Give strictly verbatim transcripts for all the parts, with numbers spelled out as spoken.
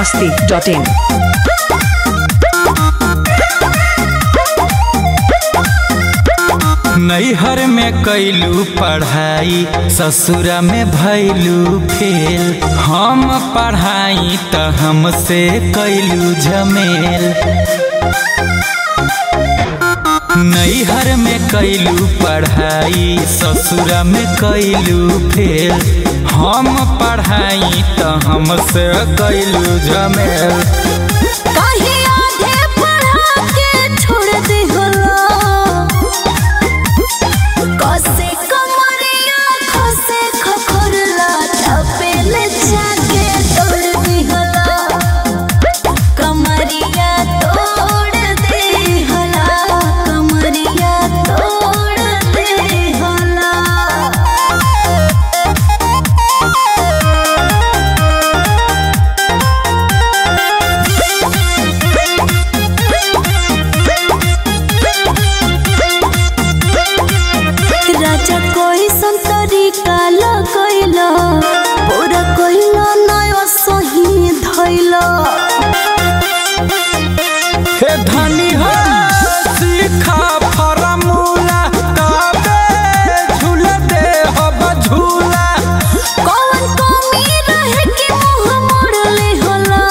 masti dot in. नैहर में कैलू पढ़ाई ससुरा में भैलू फेल। हम पढ़ाई त हमसे कैलू झमेल। नैहर में कैलू पढ़ाई ससुरा में कैलू फेल। हम पढ़ाई त हमसे कैलू झमेल। धनी हो सीखा फॉर्मूला तबे झूल दे हो बझूला। कौन कमी रहे कि मुँह मोड़ले होला।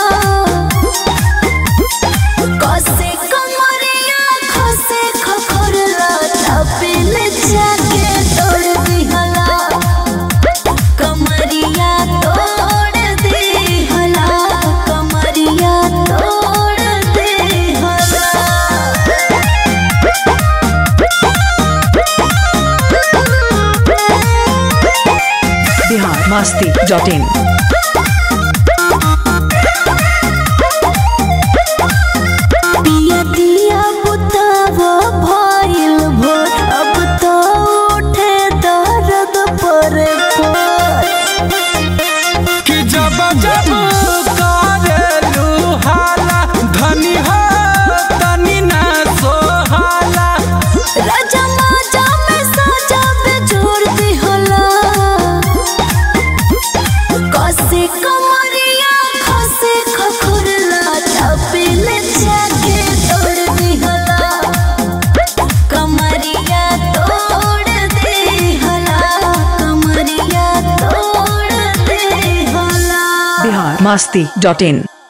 कसे कमरिया खसे खखरला तपेले जाके तोड़ दिहला। कमरिया तोड़ दिहला कमरिया तोड़ masti dot in. पिया दिया बुतावा भइल भोर अब तो उठे दर्द पर कि जब जब करेलू हाला धनी हो तनी ना सोहाला। राजा माजा में साजा पे जोड़ दी होला। कसे कमरिया खसे खखरला तपेले जाके तोड़ दी होला। कमरिया तोड़ दी होला कमरिया तोड़ दी होला। Bihar masti dot in.